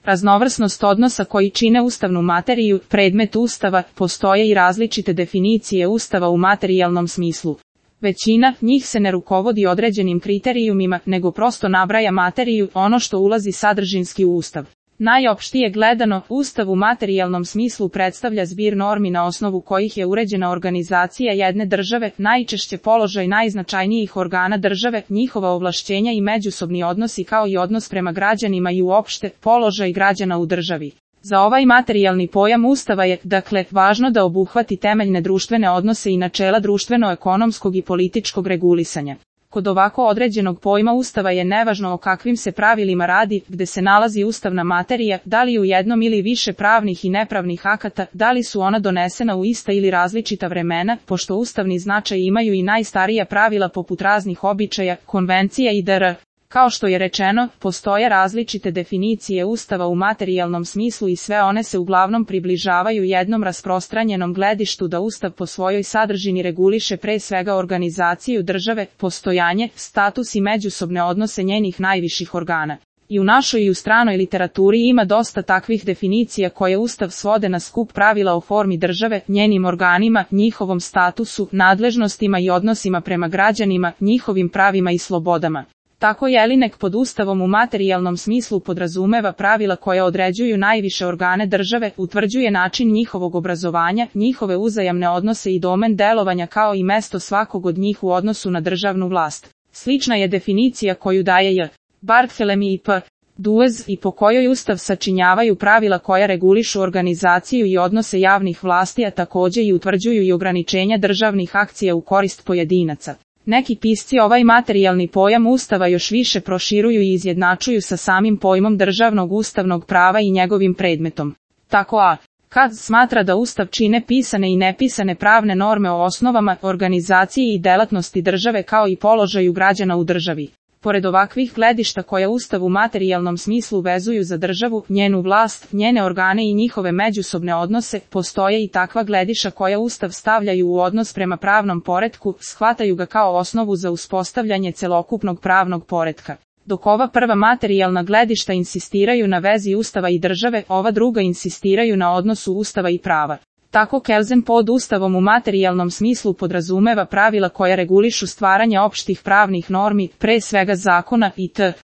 raznovrsnost odnosa koji čine ustavnu materiju, predmet Ustava, postoje i različite definicije Ustava u materijalnom smislu. Većina njih se ne rukovodi određenim kriterijumima, nego prosto nabraja materiju, ono što ulazi sadržinski u Ustav. Najopštije gledano, Ustav u materijalnom smislu predstavlja zbir normi na osnovu kojih je uređena organizacija jedne države, najčešće položaj najznačajnijih organa države, njihova ovlašćenja i međusobni odnosi kao i odnos prema građanima i uopšte položaj građana u državi. Za ovaj materijalni pojam Ustava je, dakle, važno da obuhvati temeljne društvene odnose i načela društveno-ekonomskog i političkog regulisanja. Kod ovako određenog pojma Ustava je nevažno o kakvim se pravilima radi, gde se nalazi ustavna materija, da li u jednom ili više pravnih i nepravnih akata, da li su ona donesena u ista ili različita vremena, pošto ustavni značaj imaju i najstarija pravila poput raznih običaja, konvencija itd. Kao što je rečeno, postoje različite definicije Ustava u materijalnom smislu i sve one se uglavnom približavaju jednom rasprostranjenom gledištu da Ustav po svojoj sadržini reguliše pre svega organizaciju države, postojanje, status i međusobne odnose njenih najviših organa. I u našoj i u stranoj literaturi ima dosta takvih definicija koje Ustav svode na skup pravila o formi države, njenim organima, njihovom statusu, nadležnostima i odnosima prema građanima, njihovim pravima i slobodama. Tako Jelinek pod Ustavom u materijalnom smislu podrazumeva pravila koje određuju najviše organe države, utvrđuje način njihovog obrazovanja, njihove uzajamne odnose i domen delovanja kao i mesto svakog od njih u odnosu na državnu vlast. Slična je definicija koju daje J. Barthelemy i P. Duez i po kojoj Ustav sačinjavaju pravila koja regulišu organizaciju i odnose javnih vlasti, a takođe i utvrđuju i ograničenja državnih akcija u korist pojedinaca. Neki pisci ovaj materijalni pojam Ustava još više proširuju i izjednačuju sa samim pojmom državnog ustavnog prava i njegovim predmetom. Tako A. Kad smatra da Ustav čine pisane i nepisane pravne norme o osnovama, organizaciji i delatnosti države kao i položaju građana u državi. Pored ovakvih gledišta koja Ustav u materijalnom smislu vezuju za državu, njenu vlast, njene organe i njihove međusobne odnose, postoje i takva gledišta koja Ustav stavljaju u odnos prema pravnom poretku, shvataju ga kao osnovu za uspostavljanje celokupnog pravnog poretka. Dok ova prva materijalna gledišta insistiraju na vezi Ustava i države, ova druga insistiraju na odnosu Ustava i prava. Tako Kelsen pod Ustavom u materijalnom smislu podrazumeva pravila koja regulišu stvaranje opštih pravnih normi, pre svega zakona itd.